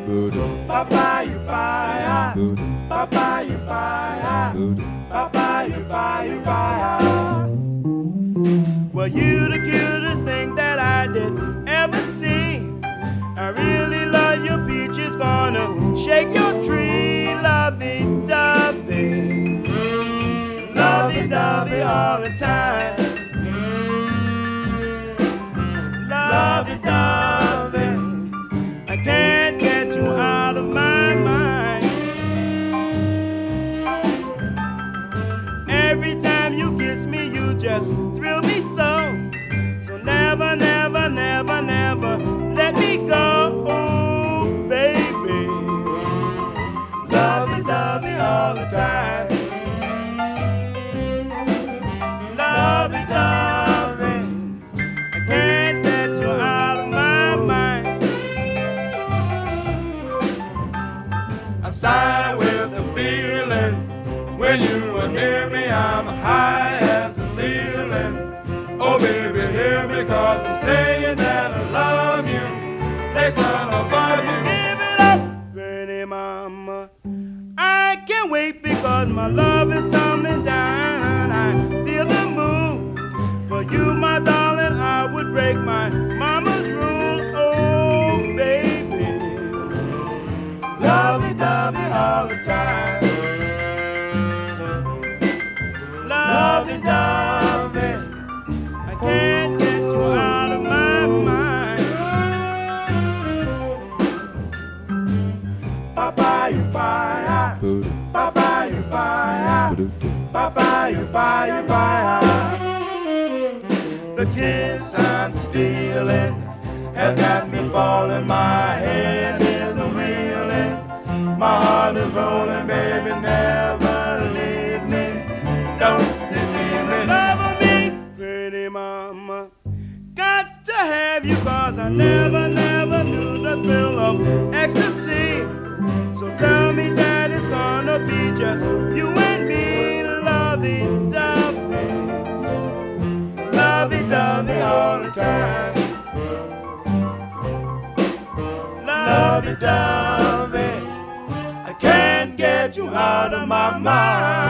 Papaya, papaya, papaya, papaya. Well, you the cutest thing that I did ever see. I really love your peaches, gonna shake your tree, lovey-dovey, lovey-dovey all the time, lovey-dovey. I can't get you out of my mind. Every time you kiss me, you just thrill me so. So never, never, never, never let me go, oh, baby. Lovey-dovey all the time. Lovey-dovey. I can't get you out of my mind. I sigh with the feeling when you are near me. I'm high as the ceiling. Oh, baby, hear me, 'cause I'm saying that I love you. Place one above you. Give it up, pretty mama. I can't wait because my love is tumbling down. I feel the move. For you, my darling, I would break my mama's rule. Oh, baby. Lovey-dovey all the time. Lovey-dovey. I can't get you out of my mind. Papaya, papaya, papaya, papaya, papaya, papaya. The kiss I'm stealing has got me falling. My head is reeling. My heart is rolling, baby. Never leave me. Don't deceive me. Love me, pretty mama. Got to have you, 'cause I never, never knew the thrill of ecstasy. So tell me that it's gonna be just you and me. Lovey-dovey, lovey-dovey all the time. Lovey-dovey, I can't get you out of my mind.